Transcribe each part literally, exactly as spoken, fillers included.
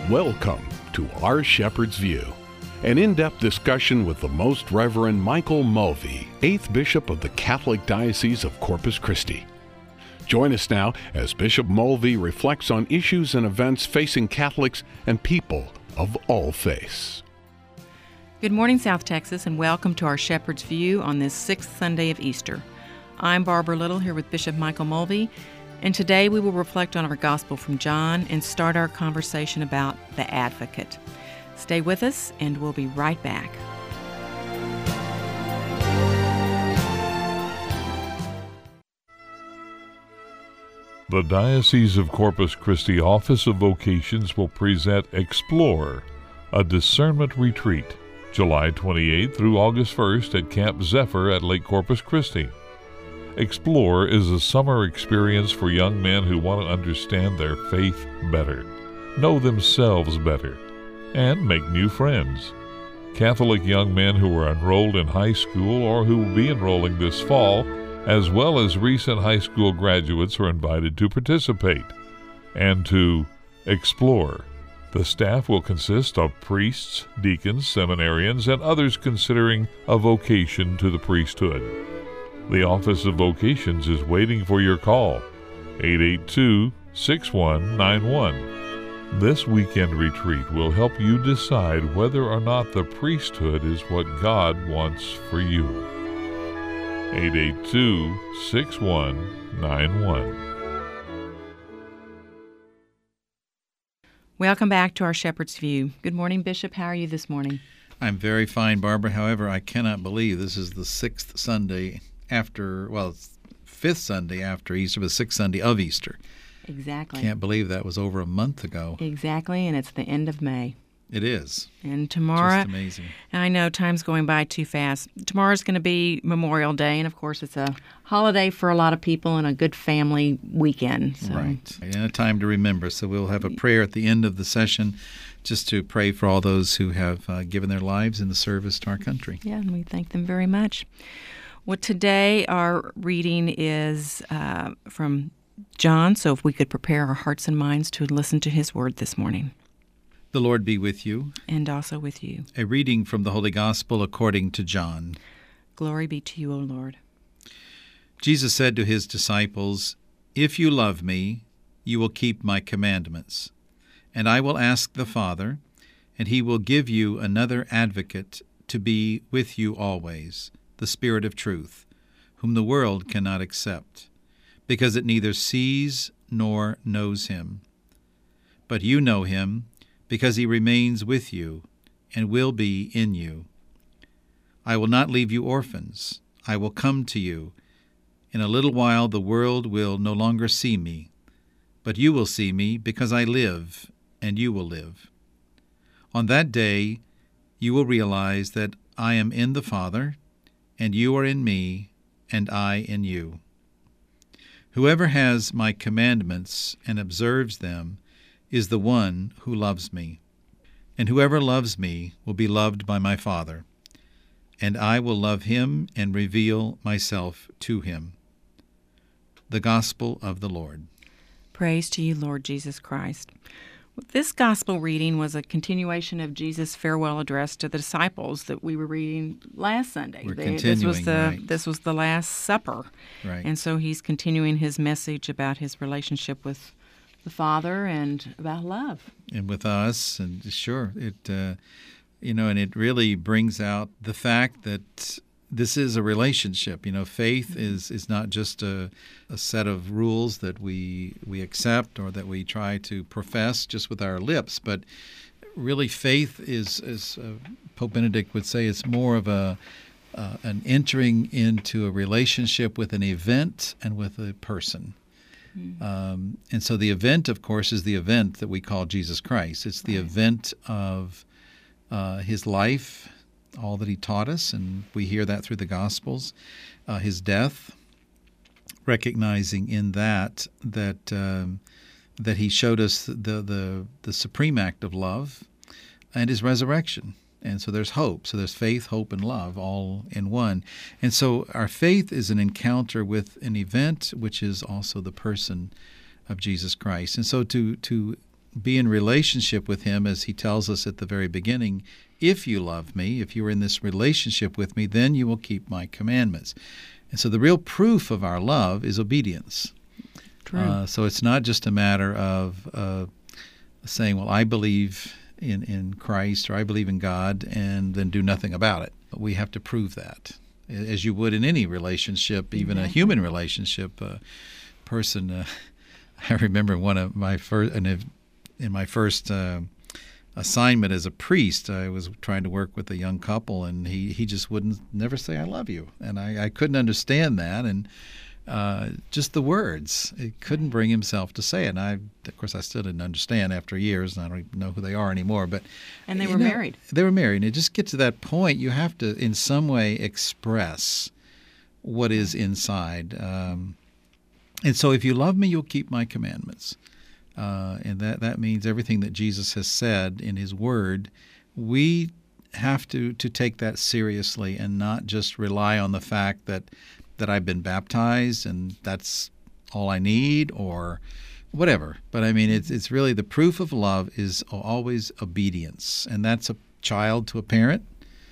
Welcome to Our Shepherd's View, an in-depth discussion with the Most Reverend Michael Mulvey, eighth Bishop of the Catholic Diocese of Corpus Christi. Join us now as Bishop Mulvey reflects on issues and events facing Catholics and people of all faiths. Good morning, South Texas, and welcome to Our Shepherd's View on this sixth Sunday of Easter. I'm Barbara Little here with Bishop Michael Mulvey, and today we will reflect on our Gospel from John and start our conversation about the Advocate. Stay with us, and we'll be right back. The Diocese of Corpus Christi Office of Vocations will present Explore, a discernment retreat, July twenty-eighth through August first at Camp Zephyr at Lake Corpus Christi. Explore is a summer experience for young men who want to understand their faith better, know themselves better, and make new friends. Catholic young men who are enrolled in high school or who will be enrolling this fall, as well as recent high school graduates, are invited to participate and to explore. The staff will consist of priests, deacons, seminarians, and others considering a vocation to the priesthood. The Office of Vocations is waiting for your call, eight eight two, six one nine one. This weekend retreat will help you decide whether or not the priesthood is what God wants for you. eight eight two, six one nine one. Welcome back to Our Shepherd's View. Good morning, Bishop. How are you this morning? I'm very fine, Barbara. However, I cannot believe this is the sixth Sunday after, well, it's fifth Sunday after Easter, but the sixth Sunday of Easter. Exactly. Can't believe that was over a month ago. Exactly, and it's the end of May. It is. And tomorrow, just amazing. I know time's going by too fast. Tomorrow's going to be Memorial Day, and of course it's a holiday for a lot of people and a good family weekend. So. Right, and a time to remember. So we'll have a prayer at the end of the session just to pray for all those who have uh, given their lives in the service to our country. Yeah, and we thank them very much. Well, today our reading is uh, from John, so if we could prepare our hearts and minds to listen to his word this morning. The Lord be with you. And also with you. A reading from the Holy Gospel according to John. Glory be to you, O Lord. Jesus said to his disciples, "If you love me, you will keep my commandments. And I will ask the Father, and he will give you another advocate to be with you always, the Spirit of truth, whom the world cannot accept, because it neither sees nor knows him. But you know him, because he remains with you and will be in you. I will not leave you orphans. I will come to you. In a little while the world will no longer see me, but you will see me because I live, and you will live. On that day you will realize that I am in the Father, and you are in me, and I in you. Whoever has my commandments and observes them is the one who loves me. And whoever loves me will be loved by my Father, and I will love him and reveal myself to him." The Gospel of the Lord. Praise to you, Lord Jesus Christ. This gospel reading was a continuation of Jesus' farewell address to the disciples that we were reading last Sunday. We're They- continuing, this was the right. this was the Last Supper, Right. and so he's continuing his message about his relationship with the Father and about love. And with us, and sure, it, uh, you know, and it really brings out the fact that this is a relationship. You know, faith is, is not just a, a set of rules that we we accept or that we try to profess just with our lips, but really faith is, as uh, Pope Benedict would say, it's more of a uh, an entering into a relationship with an event and with a person. Mm-hmm. Um, and so the event, of course, is the event that we call Jesus Christ. It's the right. event of uh, his life, all that he taught us, and we hear that through the Gospels, uh, his death, recognizing in that that um, that he showed us the, the the supreme act of love, and his resurrection. And so there's hope. So there's faith, hope, and love all in one. And so our faith is an encounter with an event, which is also the person of Jesus Christ. And so to to be in relationship with him, as he tells us at the very beginning, if you love me, if you are in this relationship with me, then you will keep my commandments. And so the real proof of our love is obedience. True. Uh, so it's not just a matter of uh, saying, well, I believe in, in Christ, or I believe in God, and then do nothing about it. But we have to prove that, as you would in any relationship, even Exactly. a human relationship. A person, uh, I remember one of my first, and if, in my first uh, assignment as a priest, I was trying to work with a young couple, and he, he just wouldn't never say I love you, and I, I couldn't understand that, and uh, just the words, he couldn't bring himself to say it. And I, of course, I still didn't understand after years, and I don't even know who they are anymore. But And they you were know, married. They were married, and it just gets to that point. You have to, in some way, express what is inside. Um, and so, if you love me, you'll keep my commandments. Uh, and that, that means everything that Jesus has said in his word, we have to, to take that seriously and not just rely on the fact that, that I've been baptized and that's all I need or whatever. But I mean, it's, it's really the proof of love is always obedience. And that's a child to a parent,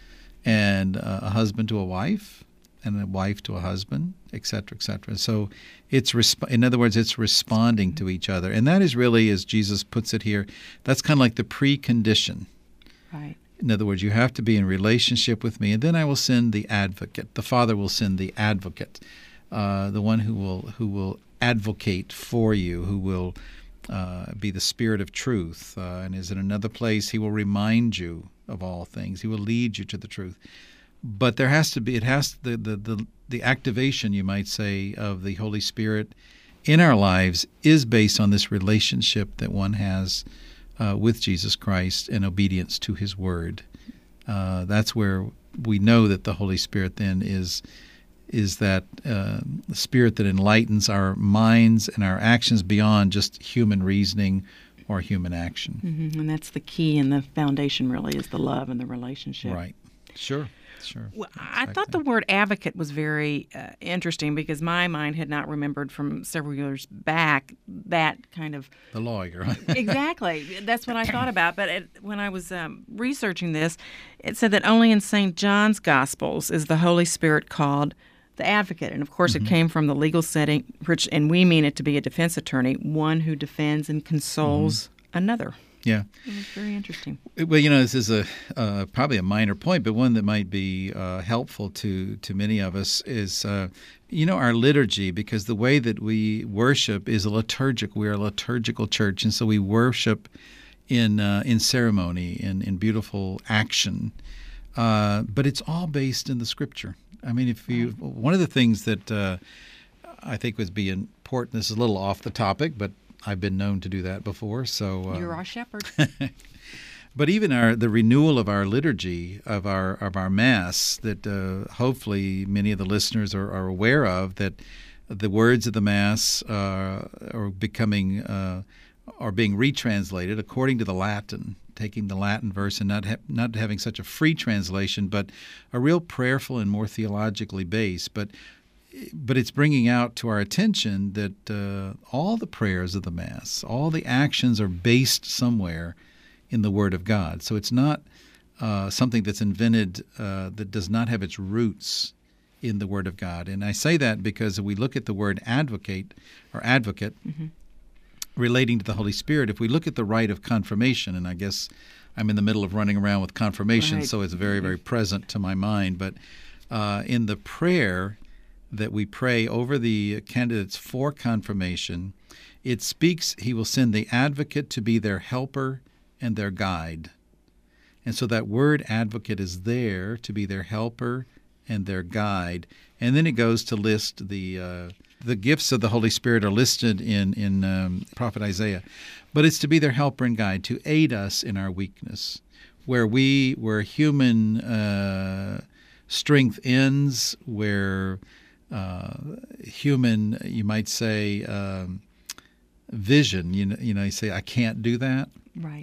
and a husband to a wife, and a wife to a husband, et cetera, et cetera. So it's, resp- in other words, it's responding to each other. And that is really, as Jesus puts it here, that's kind of like the precondition. Right. In other words, you have to be in relationship with me, and then I will send the advocate. The Father will send the advocate, uh, the one who will who will advocate for you, who will uh, be the Spirit of truth. Uh, and is in another place, he will remind you of all things. He will lead you to the truth. But there has to be, it has, the, the, the, the activation, you might say, of the Holy Spirit in our lives is based on this relationship that one has uh, with Jesus Christ and obedience to his word. Uh, that's where we know that the Holy Spirit then is is that uh, spirit that enlightens our minds and our actions beyond just human reasoning or human action. Mm-hmm. And that's the key and the foundation, really, is the love and the relationship. Right. Sure. Sure. Well, I thought the word advocate was very uh, interesting because my mind had not remembered from several years back that kind of... The lawyer. Exactly. That's what I thought about. But it, when I was um, researching this, it said that only in Saint John's Gospels is the Holy Spirit called the advocate. And, of course, mm-hmm. it came from the legal setting, which, and we mean it to be a defense attorney, one who defends and consoles mm-hmm. another. Yeah. It was very interesting. Well, you know, this is a uh, probably a minor point, but one that might be uh, helpful to, to many of us is, uh, you know, our liturgy, because the way that we worship is a liturgic. We are a liturgical church, and so we worship in uh, in ceremony, in, in beautiful action. Uh, but it's all based in the Scripture. I mean, if you one of the things that uh, I think would be important, this is a little off the topic, but I've been known to do that before. So uh, you're our shepherd. But even our the renewal of our liturgy, of our of our Mass, that uh, hopefully many of the listeners are, are aware of, that the words of the Mass uh, are becoming uh, are being retranslated according to the Latin, taking the Latin verse and not ha- not having such a free translation, but a real prayerful and more theologically based, but. But it's bringing out to our attention that uh, all the prayers of the Mass, all the actions are based somewhere in the Word of God. So it's not uh, something that's invented uh, that does not have its roots in the Word of God. And I say that because if we look at the word advocate or advocate mm-hmm. relating to the Holy Spirit, if we look at the rite of confirmation, and I guess I'm in the middle of running around with confirmation, right. so it's very, very present to my mind. But uh, in the prayer that we pray over the candidates for confirmation, it speaks, he will send the advocate to be their helper and their guide. And so that word advocate is there to be their helper and their guide. And then it goes to list the uh, the gifts of the Holy Spirit are listed in, in um, Prophet Isaiah. But it's to be their helper and guide, to aid us in our weakness. Where we, where human uh, strength ends, where Uh, human, you might say, um, vision. You know, you know, you say, I can't do that. Right.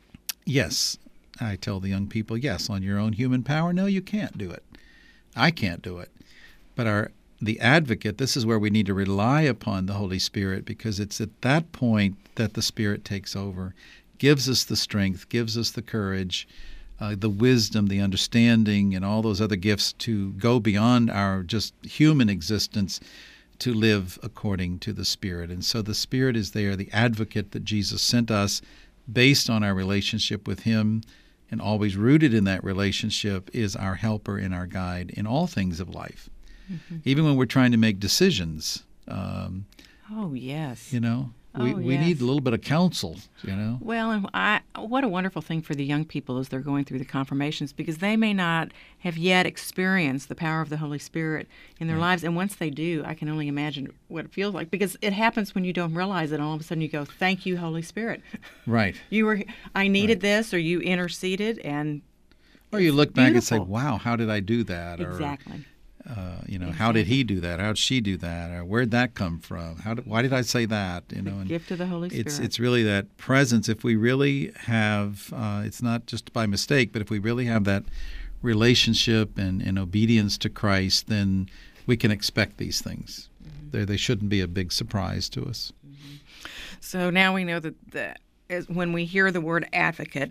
Yes, I tell the young people, yes, on your own human power, no, you can't do it. I can't do it. But our the advocate, this is where we need to rely upon the Holy Spirit, because it's at that point that the Spirit takes over, gives us the strength, gives us the courage, uh, the wisdom, the understanding, and all those other gifts to go beyond our just human existence to live according to the Spirit. And so the Spirit is there, the advocate that Jesus sent us based on our relationship with Him, and always rooted in that relationship, is our helper and our guide in all things of life. Mm-hmm. Even when we're trying to make decisions. Um, oh, yes. You know, we, oh, we yes. need a little bit of counsel, you know. Well, and I, what a wonderful thing for the young people as they're going through the confirmations, because they may not have yet experienced the power of the Holy Spirit in their right. lives. And once they do, I can only imagine what it feels like, because it happens when you don't realize it. All of a sudden you go, thank you, Holy Spirit. Right. You were, I needed right. this, or you interceded, and or you look back beautiful. and say, wow, how did I do that? Exactly. Or, Uh, you know, exactly. how did he do that? How did she do that? Or where'd that come from? How did, why did I say that? You know, the and gift of the Holy Spirit. It's it's really that presence. If we really have, uh, it's not just by mistake, but if we really have that relationship and, and obedience to Christ, then we can expect these things. Mm-hmm. They they shouldn't be a big surprise to us. Mm-hmm. So now we know that the, as, when we hear the word advocate,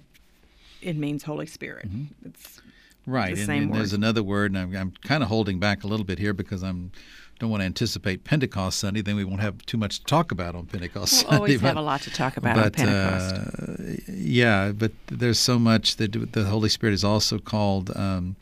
it means Holy Spirit. Mm-hmm. It's Right, the and, same and word. There's another word, and I'm, I'm kind of holding back a little bit here because I'm don't want to anticipate Pentecost Sunday. Then we won't have too much to talk about on Pentecost we'll Sunday. always but, have a lot to talk about but, on Pentecost. Uh, yeah, but there's so much that the Holy Spirit is also called um,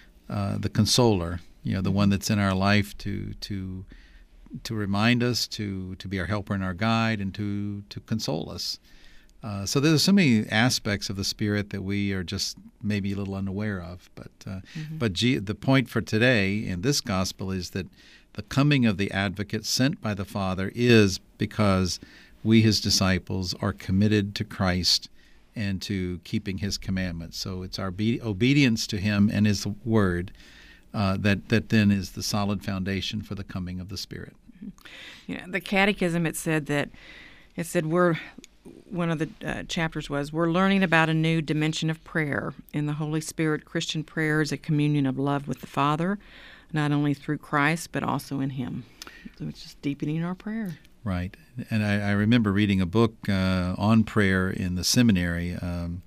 uh, the Consoler. You know, the one that's in our life to to to remind us, to to be our helper and our guide, and to to console us. Uh, so there's so many aspects of the Spirit that we are just maybe a little unaware of. But uh, mm-hmm. but G- the point for today in this gospel is that the coming of the Advocate sent by the Father is because we, His disciples, are committed to Christ and to keeping His commandments. So it's our be- obedience to Him and His Word uh, that, that then is the solid foundation for the coming of the Spirit. Mm-hmm. You know, the Catechism, it said that it said we're one of the uh, chapters was, we're learning about a new dimension of prayer. In the Holy Spirit, Christian prayer is a communion of love with the Father, not only through Christ, but also in Him. So it's just deepening our prayer. Right. And I, I remember reading a book uh, on prayer in the seminary, um,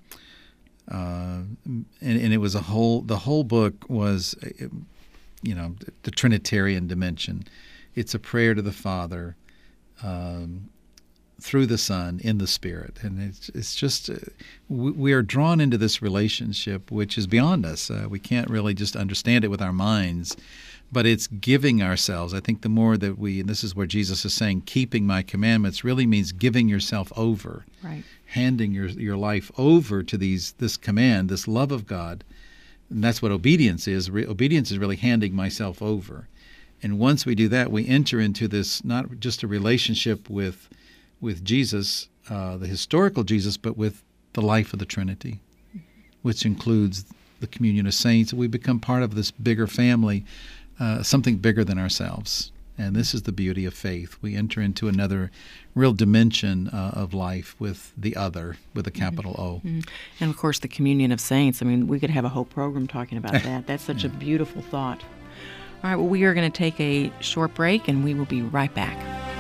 uh, and, and it was a whole, the whole book was, you know, the Trinitarian dimension. It's a prayer to the Father, um, through the Son, in the Spirit. And it's it's just, uh, we, we are drawn into this relationship which is beyond us. Uh, we can't really just understand it with our minds, but it's giving ourselves. I think the more that we, and this is where Jesus is saying, keeping my commandments really means giving yourself over, right. handing your your life over to these this command, this love of God. And that's what obedience is. Re- obedience is really handing myself over. And once we do that, we enter into this, not just a relationship with with Jesus, uh, the historical Jesus, but with the life of the Trinity, which includes the communion of saints. We become part of this bigger family, uh, something bigger than ourselves. And this is the beauty of faith. We enter into another real dimension uh, of life with the other, with a capital O. Mm-hmm. And, of course, the communion of saints. I mean, we could have a whole program talking about that. That's such yeah. a beautiful thought. All right, well, we are going to take a short break, and we will be right back.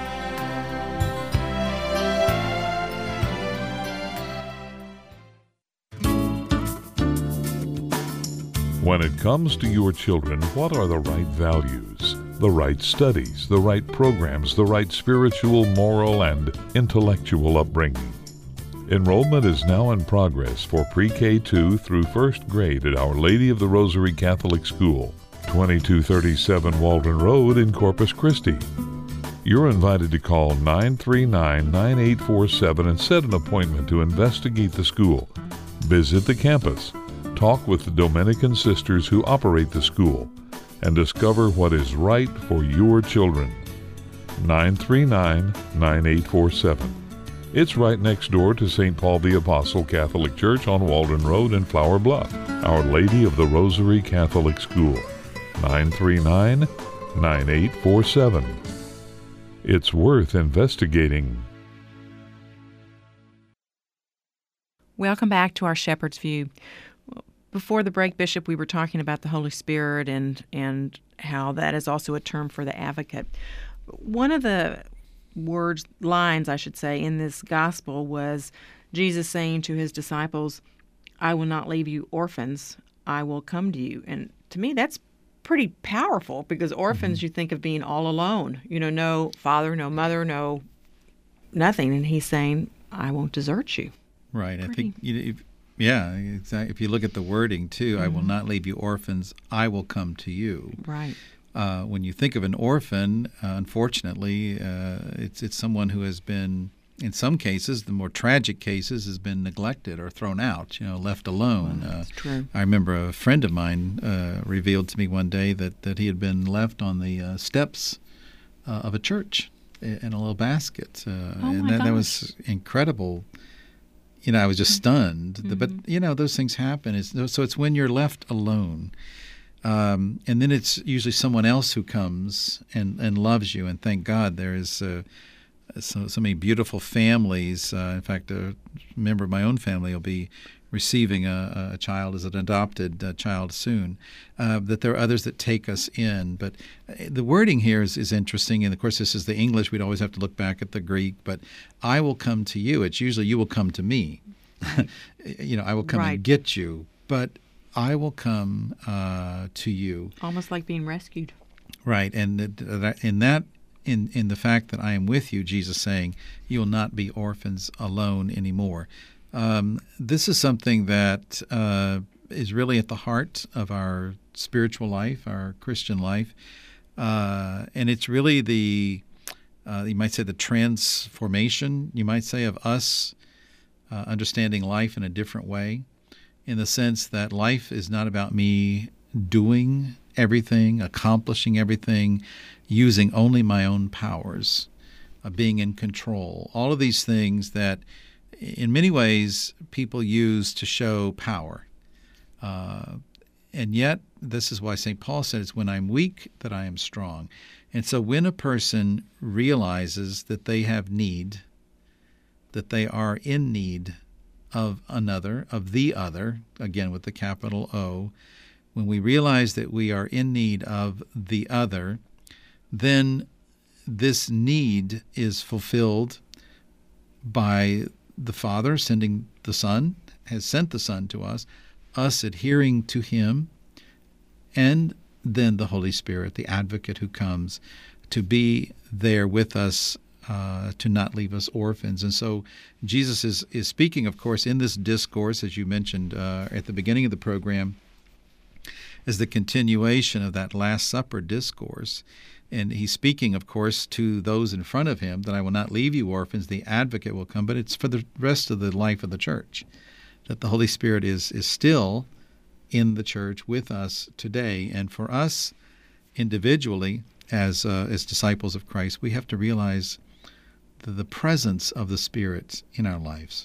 When it comes to your children, what are the right values, the right studies, the right programs, the right spiritual, moral, and intellectual upbringing? Enrollment is now in progress for pre-K two through first grade at Our Lady of the Rosary Catholic School, twenty-two thirty-seven Waldron Road in Corpus Christi. You're invited to call nine three nine, nine eight four seven and set an appointment to investigate the school, visit the campus, talk with the Dominican sisters who operate the school, and discover what is right for your children. nine three nine, nine eight four seven. It's right next door to Saint Paul the Apostle Catholic Church on Waldron Road in Flower Bluff. Our Lady of the Rosary Catholic School. nine three nine, nine eight four seven. It's worth investigating. Welcome back to our Shepherd's View. Before the break, Bishop, we were talking about the Holy Spirit and and how that is also a term for the advocate. One of the words, lines, I should say, in this gospel was Jesus saying to his disciples, I will not leave you orphans, I will come to you. And to me, that's pretty powerful, because orphans, mm-hmm. you think of being all alone, you know, no father, no mother, no nothing. And he's saying, I won't desert you. Right. Pretty. I think, you know, if, yeah, exactly. If you look at the wording, too, mm-hmm. I will not leave you orphans, I will come to you. Right. Uh, when you think of an orphan, uh, unfortunately, uh, it's it's someone who has been, in some cases, the more tragic cases, has been neglected or thrown out, you know, left alone. Well, that's uh, true. I remember a friend of mine uh, revealed to me one day that, that he had been left on the uh, steps uh, of a church in a little basket. Uh, oh and my that, gosh. that was incredible. You know, I was just stunned. Mm-hmm. The, but, you know, those things happen. It's, so it's when you're left alone. Um, and then it's usually someone else who comes and, and loves you. And thank God there is uh, so, so many beautiful families. Uh, in fact, a member of my own family will be receiving a, a child as an adopted uh, child soon, uh, that there are others that take us in. But the wording here is, is interesting. And, of course, this is the English. We'd always have to look back at the Greek. But I will come to you. It's usually you will come to me. you know, I will come right. and get you. But I will come uh, to you. Almost like being rescued. Right. And in that, in, in the fact that I am with you, Jesus saying, you will not be orphans alone anymore. Um, this is something that uh, is really at the heart of our spiritual life, our Christian life. Uh, and it's really the, uh, you might say, the transformation, you might say, of us uh, understanding life in a different way, in the sense that life is not about me doing everything, accomplishing everything, using only my own powers, uh, being in control. All of these things that in many ways people use to show power. Uh, and yet, this is why Saint Paul said, it's when I'm weak that I am strong. And so when a person realizes that they have need, that they are in need of another, of the other, again with the capital O, when we realize that we are in need of the other, then this need is fulfilled by the Father sending the Son, has sent the Son to us, us adhering to Him, and then the Holy Spirit, the advocate who comes to be there with us, uh, to not leave us orphans. And so Jesus is, is speaking, of course, in this discourse, as you mentioned uh, at the beginning of the program, as the continuation of that Last Supper discourse. And he's speaking, of course, to those in front of him, that I will not leave you orphans, the advocate will come, but it's for the rest of the life of the church, that the Holy Spirit is is still in the church with us today. And for us individually, as uh, as disciples of Christ, we have to realize the, the presence of the Spirit in our lives.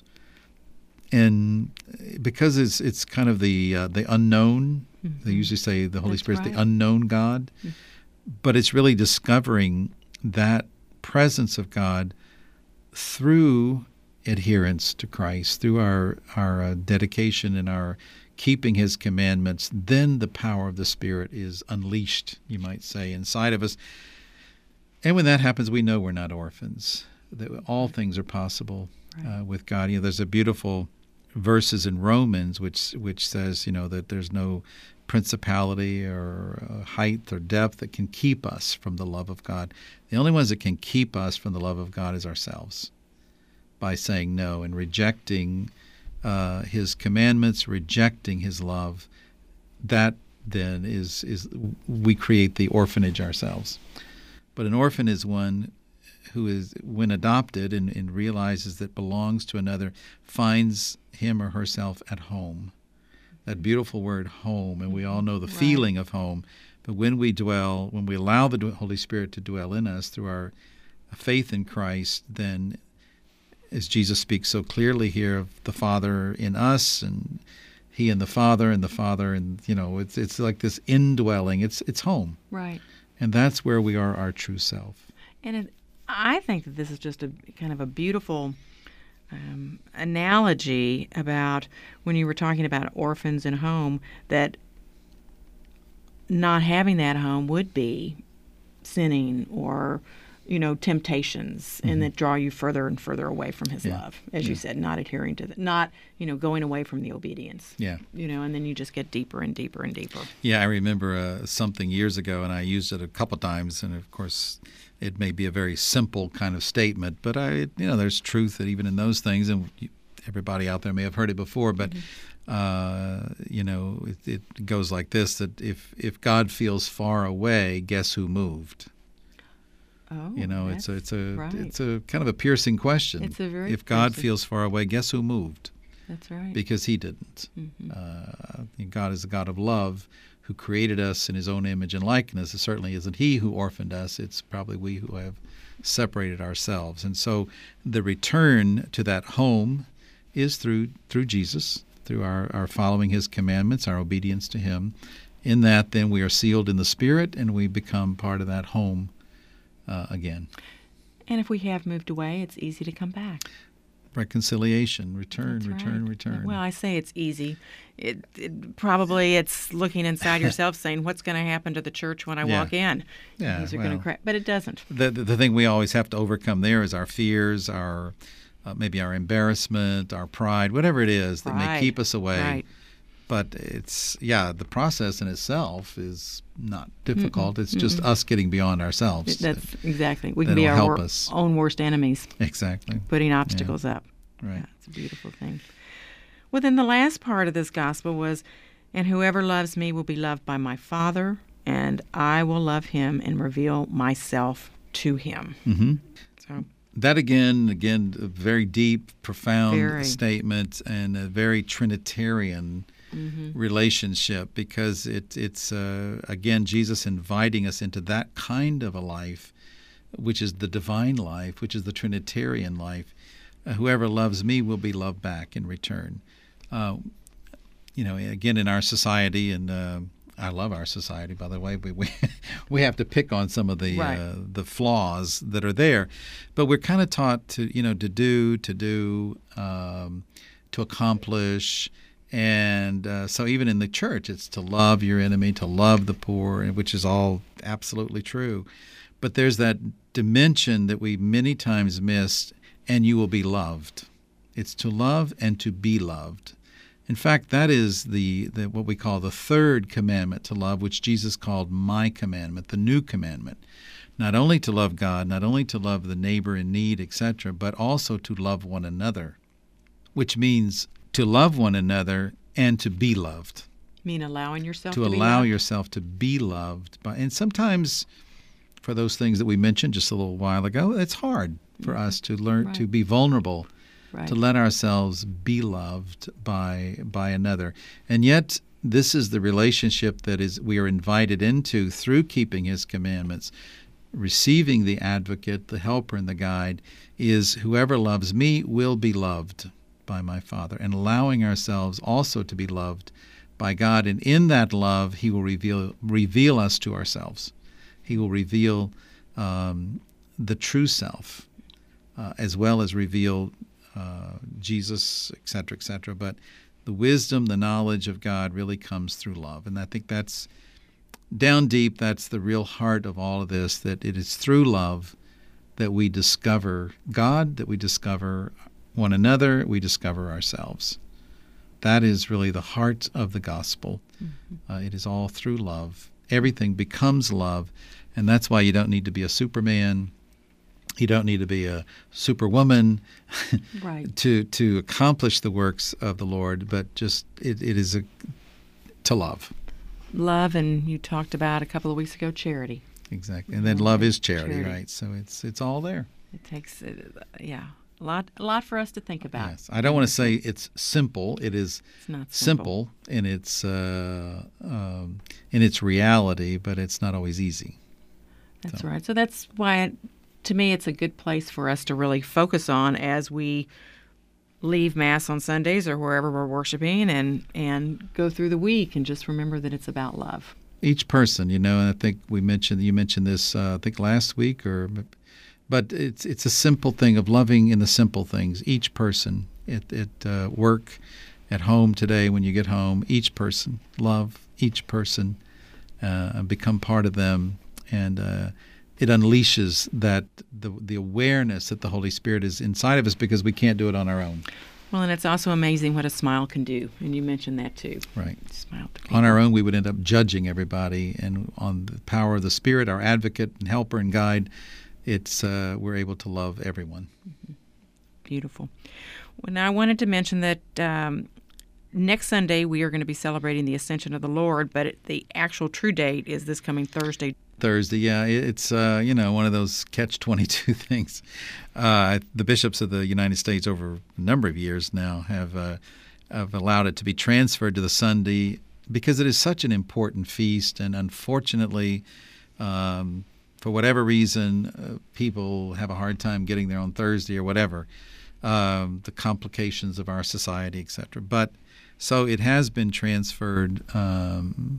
And because it's it's kind of the uh, the unknown, mm-hmm. they usually say the Holy That's Spirit's right. the unknown God, mm-hmm. but it's really discovering that presence of God through adherence to Christ, through our, our uh, dedication and our keeping His commandments. Then the power of the Spirit is unleashed, you might say, inside of us. And when that happens, we know we're not orphans, that all things are possible uh, with God. You know, there's a beautiful verses in Romans which which says, you know, that there's no principality or uh, height or depth that can keep us from the love of God. The only ones that can keep us from the love of God is ourselves, by saying no and rejecting uh, His commandments, rejecting His love. That then is is we create the orphanage ourselves. But an orphan is one who is, when adopted and, and realizes that belongs to another, finds him or herself at home. That beautiful word, home, and we all know the right. feeling of home. But when we dwell, when we allow the Holy Spirit to dwell in us through our faith in Christ, then, as Jesus speaks so clearly here of the Father in us, and He and the Father, and the Father, and you know, it's it's like this indwelling. It's it's home, right? And that's where we are our true self. And it, I think that this is just a kind of a beautiful um, analogy about when you were talking about orphans and home, that not having that home would be sinning or, you know, temptations, mm-hmm. and that draw you further and further away from his yeah. love, as yeah. you said, not adhering to the, not, you know, going away from the obedience. Yeah. You know, and then you just get deeper and deeper and deeper. Yeah, I remember uh, something years ago, and I used it a couple times, and of course, it may be a very simple kind of statement, but I, you know, there's truth that even in those things, and everybody out there may have heard it before, but mm-hmm. uh, you know, it, it goes like this: that if if God feels far away, guess who moved? Oh, you know, it's a it's a right. it's a kind of a piercing question. It's a very if God piercing. feels far away, guess who moved? That's right. Because He didn't. Mm-hmm. Uh, God is a God of love, who created us in His own image and likeness. It certainly isn't He who orphaned us. It's probably we who have separated ourselves. And so the return to that home is through through Jesus, through our, our following His commandments, our obedience to Him. In that, then, we are sealed in the Spirit, and we become part of that home uh, again. And if we have moved away, it's easy to come back. Reconciliation, return, That's return, right. return. Well, I say it's easy. It, it probably it's looking inside yourself, saying, "What's going to happen to the church when I Yeah. walk in? Yeah, These are well, going to crack." But it doesn't. The, the the thing we always have to overcome there is our fears, our uh, maybe our embarrassment, our pride, whatever it is that may Right. keep us away. Right. But it's yeah, the process in itself is not difficult. Mm-mm, it's just mm-mm. us getting beyond ourselves. That's exactly. We can be that'll our help wor- us. own worst enemies, Exactly. putting obstacles up. Right. Yeah, it's a beautiful thing. Well, then the last part of this gospel was, "And whoever loves me will be loved by my Father, and I will love him and reveal myself to him." Mm-hmm. So That again, again, a very deep, profound Very. statement, and a very Trinitarian mm-hmm. relationship, because it, it's uh, again Jesus inviting us into that kind of a life, which is the divine life, which is the Trinitarian life. Uh, whoever loves me will be loved back in return. Uh, you know, again, in our society, and uh, I love our society, by the way, we we, we have to pick on some of the Right. uh, the flaws that are there, but we're kind of taught to you know to do to do um, to accomplish. And uh, so even in the church, it's to love your enemy, to love the poor, which is all absolutely true. But there's that dimension that we many times miss, and you will be loved. It's to love and to be loved. In fact, that is the, the what we call the third commandment to love, which Jesus called my commandment, the new commandment. Not only to love God, not only to love the neighbor in need, et cetera, but also to love one another, which means to love one another and to be loved. mean allowing yourself To to, be allow loved? yourself to be loved. By, and sometimes for those things that we mentioned just a little while ago, it's hard for Mhm. us to learn Right. to be vulnerable, Right. to let ourselves be loved by by another. And yet this is the relationship that is we are invited into through keeping His commandments. Receiving the advocate, the helper, and the guide is whoever loves me will be loved by my Father, and allowing ourselves also to be loved by God. And in that love, He will reveal reveal us to ourselves. He will reveal um, the true self, uh, as well as reveal uh, Jesus, et cetera, et cetera. But the wisdom, the knowledge of God really comes through love. And I think that's down deep, that's the real heart of all of this, that it is through love that we discover God, that we discover one another, we discover ourselves. That is really the heart of the gospel. Mm-hmm. Uh, it is all through love. Everything becomes love, and that's why you don't need to be a Superman. You don't need to be a superwoman Right. to to accomplish the works of the Lord, but just it, it is a, to love. Love, and you talked about a couple of weeks ago, charity. Exactly. And then love is charity, Charity. right? So it's it's all there. It takes, uh, yeah, a lot, a lot for us to think about. Yes. I don't want to say it's simple. It is It's not simple, simple. in its uh, um, in its reality, but it's not always easy. That's So- right. So that's why, it, to me, it's a good place for us to really focus on as we leave Mass on Sundays or wherever we're worshiping, and and go through the week and just remember that it's about love. Each person, you know, and I think we mentioned you mentioned this. Uh, I think last week or But it's it's a simple thing of loving in the simple things. Each person at, at uh, work, at home today when you get home, each person, love each person, uh, become part of them, and uh, it unleashes that the the awareness that the Holy Spirit is inside of us because we can't do it on our own. Well, and it's also amazing what a smile can do, and you mentioned that too. Right. Smile to people. On our own, we would end up judging everybody, and on the power of the Spirit, our advocate and helper and guide, it's uh, we're able to love everyone. Mm-hmm. Beautiful. Well, now I wanted to mention that um, next Sunday we are going to be celebrating the Ascension of the Lord, but it, the actual true date is this coming Thursday. Thursday, yeah, it's uh, you know one of those catch twenty-two things. Uh, the bishops of the United States over a number of years now have uh, have allowed it to be transferred to the Sunday because it is such an important feast, and unfortunately, um, for whatever reason, uh, people have a hard time getting there on Thursday or whatever, um, the complications of our society, et cetera. But so it has been transferred. Um,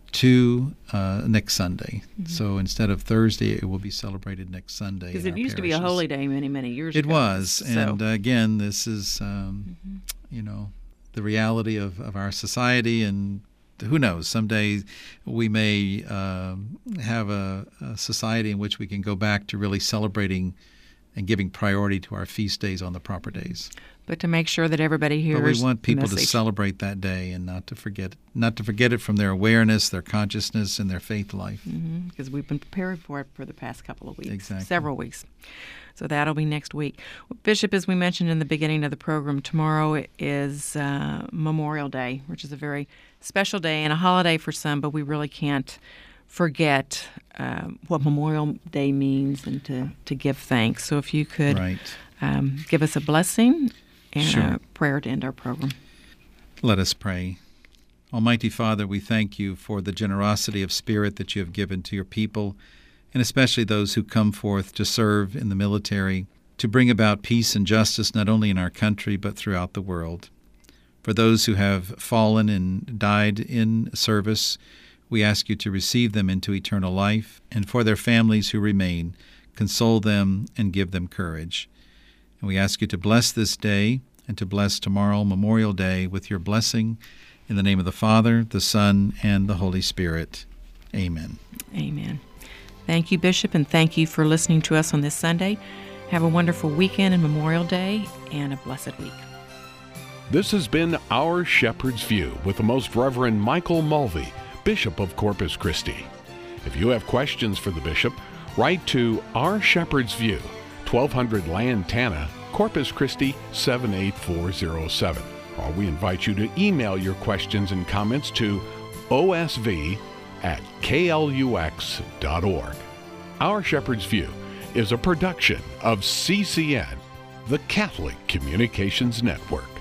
to uh, next Sunday. Mm-hmm. So instead of Thursday, it will be celebrated next Sunday. Because it used parishes. to be a holy day many, many years it ago. It was. So. And uh, again, this is, um, mm-hmm. you know, the reality of, of our society. And who knows, someday we may um, have a, a society in which we can go back to really celebrating and giving priority to our feast days on the proper days. But to make sure that everybody hears. But we want people the to celebrate that day and not to forget, not to forget it from their awareness, their consciousness, and their faith life. Mm-hmm. Because we've been preparing for it for the past couple of weeks, exactly. several weeks. So that'll be next week. Well, Bishop, as we mentioned in the beginning of the program, tomorrow is uh, Memorial Day, which is a very special day and a holiday for some, but we really can't forget uh, what Memorial Day means and to, to give thanks. So if you could right. um, give us a blessing and sure. a prayer to end our program. Let us pray. Almighty Father, we thank you for the generosity of spirit that you have given to your people, and especially those who come forth to serve in the military, to bring about peace and justice not only in our country but throughout the world. For those who have fallen and died in service, we ask you to receive them into eternal life, and for their families who remain, console them and give them courage. And we ask you to bless this day and to bless tomorrow, Memorial Day, with your blessing in the name of the Father, the Son, and the Holy Spirit. Amen. Amen. Thank you, Bishop, and thank you for listening to us on this Sunday. Have a wonderful weekend and Memorial Day and a blessed week. This has been Our Shepherd's View with the Most Reverend Michael Mulvey, Bishop of Corpus Christi. If you have questions for the Bishop, write to Our Shepherd's View, twelve hundred Lantana, Corpus Christi seven eight four zero seven. Or we invite you to email your questions and comments to O S V at K L U X dot org. Our Shepherd's View is a production of C C N, the Catholic Communications Network.